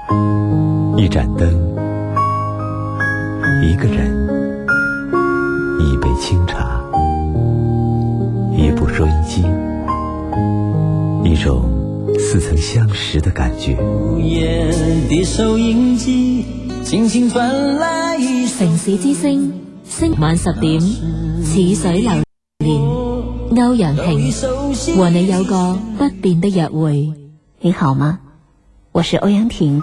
一盏灯，一个人，一杯清茶，一部收音机，一种似曾相识的感觉。 午夜的收音机轻轻传来城市之聲，星晚10點，似水流年，歐陽婷和你有個不變的約會。你好嗎？我是歐陽婷。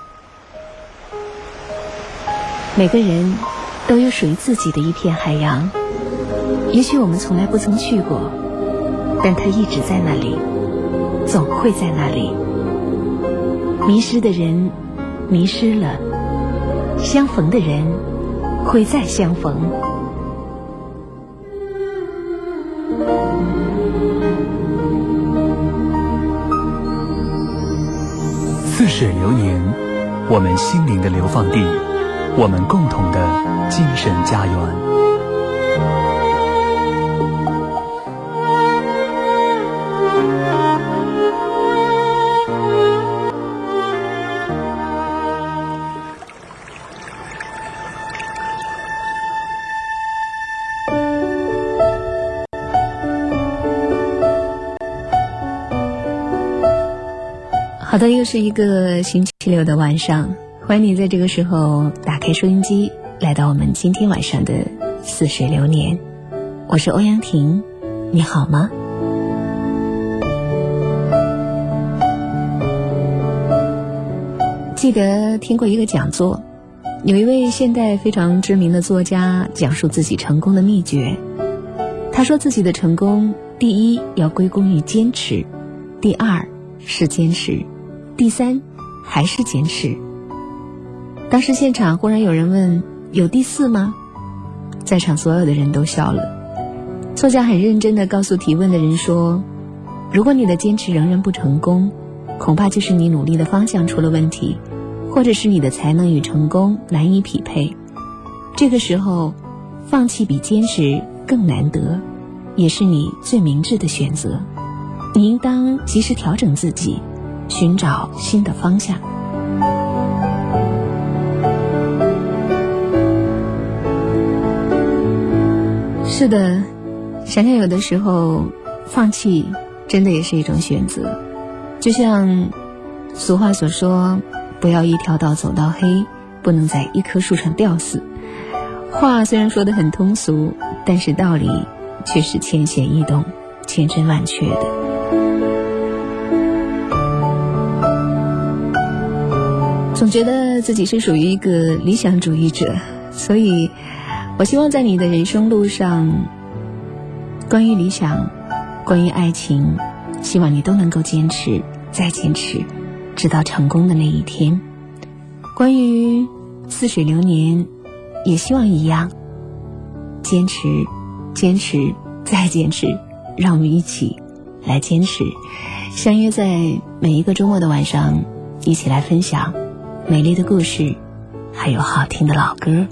每個人都有屬於自己的一片海洋，也許我們從來不曾去過，但它一直在那裡，總會在那裡。迷失的人迷失了，相逢的人會再相逢。 似水流年，我们心灵的流放地，我们共同的精神家园。 好的，又是一个星期六的晚上，欢迎你在这个时候打开收音机，来到我们今天晚上的似水流年。我是欧阳婷，你好吗？记得听过一个讲座，有一位现代非常知名的作家讲述自己成功的秘诀。他说自己的成功，第一要归功于坚持，第二是坚持，第三还是坚持。当时现场忽然有人问，有第四吗？在场所有的人都笑了。作家很认真地告诉提问的人说，如果你的坚持仍然不成功，恐怕就是你努力的方向出了问题，或者是你的才能与成功难以匹配。这个时候放弃比坚持更难得，也是你最明智的选择。你应当及时调整自己，寻找新的方向。是的，想想有的时候放弃真的也是一种选择。就像俗话所说，不要一条道走到黑，不能在一棵树上吊死。话虽然说得很通俗，但是道理却是浅显易懂，千真万确的。总觉得自己是属于一个理想主义者，所以我希望在你的人生路上，关于理想，关于爱情，希望你都能够坚持，再坚持，直到成功的那一天。关于似水流年，也希望一样，坚持，坚持，再坚持，让我们一起来坚持，相约在每一个周末的晚上，一起来分享美丽的故事，还有好听的老歌。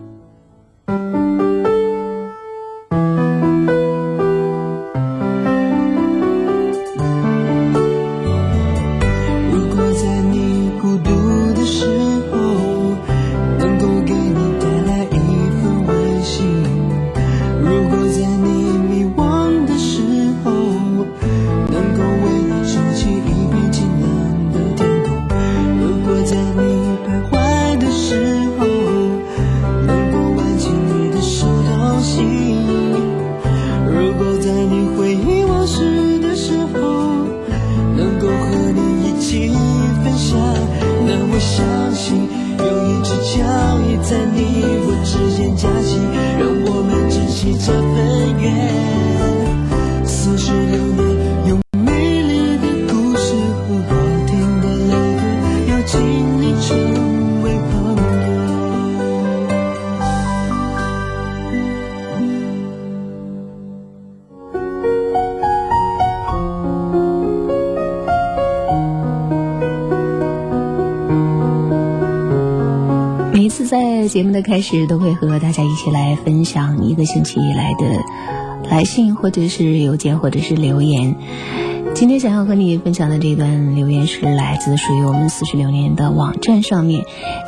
在节目的开始，都会和大家一起来分享一个星期以来的来信，或者是邮件，或者是留言。 今天想要和你分享的这段留言是来自属于我们似水流年的网站上面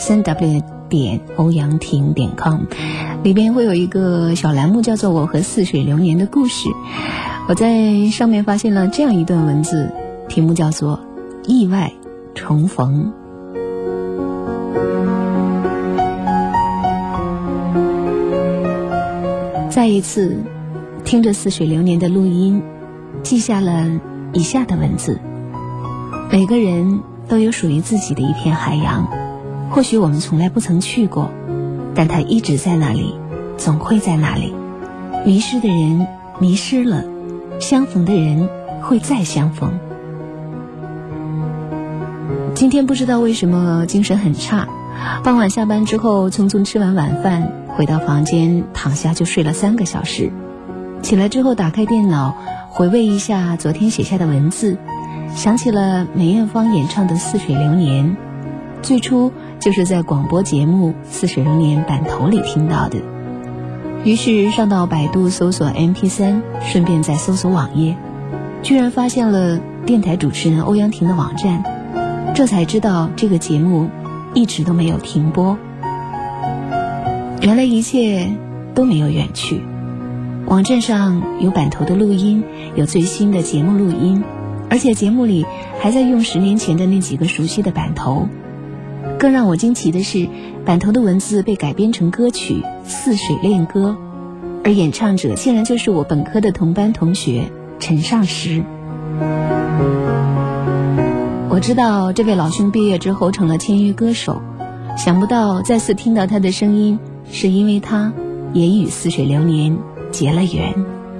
3w.欧阳婷.com， 里边会有一个小栏目叫做我和似水流年的故事。我在上面发现了这样一段文字，题目叫做意外重逢。再一次听着似水流年的录音，记下了以下的文字。每个人都有属于自己的一片海洋，或许我们从来不曾去过，但它一直在那里，总会在那里。迷失的人迷失了，相逢的人会再相逢。今天不知道为什么精神很差，傍晚下班之后匆匆吃完晚饭，回到房间躺下就睡了3个小时。起来之后打开电脑，回味一下昨天写下的文字，想起了梅艳芳演唱的《似水流年》，最初就是在广播节目《似水流年》版头里听到的。于是上到百度搜索 MP3， 顺便再搜索网页，居然发现了电台主持人欧阳婷的网站，这才知道这个节目一直都没有停播。原来一切都没有远去，网站上有版头的录音，有最新的节目录音，而且节目里还在用10年前的那几个熟悉的版头。更让我惊奇的是，版头的文字被改编成歌曲《似水恋歌》，而演唱者竟然就是我本科的同班同学陈尚实。我知道这位老兄毕业之后成了签约歌手，想不到再次听到他的声音，是因为他也与似水流年结了缘。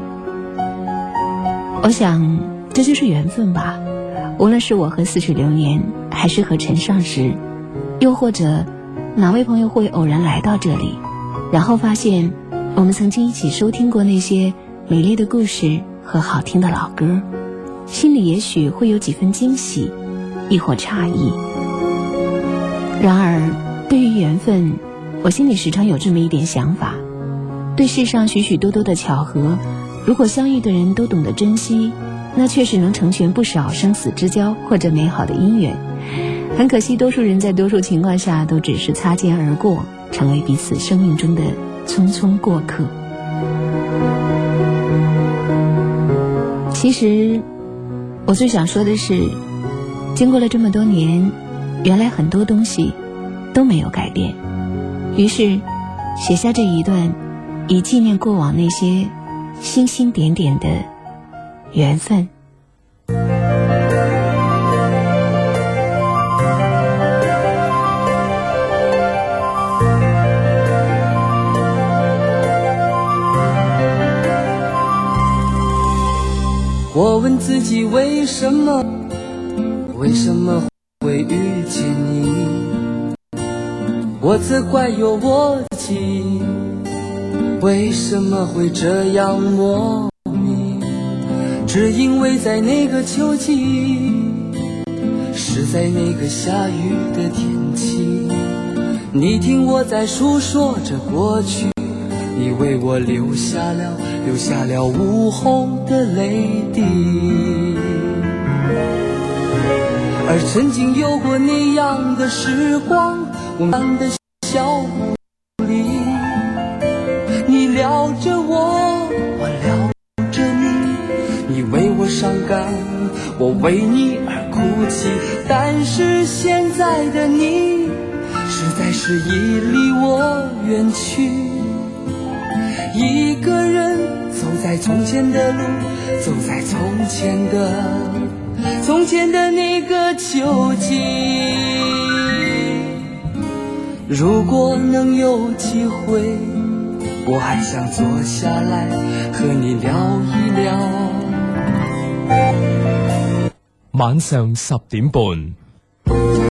我想这就是缘分吧，无论是我和似水流年，还是和陈尚实，又或者哪位朋友会偶然来到这里，然后发现我们曾经一起收听过那些美丽的故事和好听的老歌，心里也许会有几分惊喜，亦或诧异。然而对于缘分，我心里时常有这么一点想法，对世上许许多多的巧合，如果相遇的人都懂得珍惜，那确实能成全不少生死之交或者美好的姻缘。很可惜，多数人在多数情况下都只是擦肩而过，成为彼此生命中的匆匆过客。其实我最想说的是，经过了这么多年，原来很多东西都没有改变。于是写下这一段，以纪念过往那些星星点点的缘分。 我问自己为什么会遇见你，我责怪有我自己，为什么会这样莫名，只因为在那个秋季，是在那个下雨的天气，你听我在述说着过去，你为我留下了午后的泪滴。而曾经有过那样的时光，我们的小屋里，你撩着我，我撩着你，你为我伤感，我为你而哭泣。但是现在的你，实在是已离我远去，一个人走在从前的路，走在从前的那个秋季。如果能有机会，我还想坐下来和你聊一聊。 晚上10點半，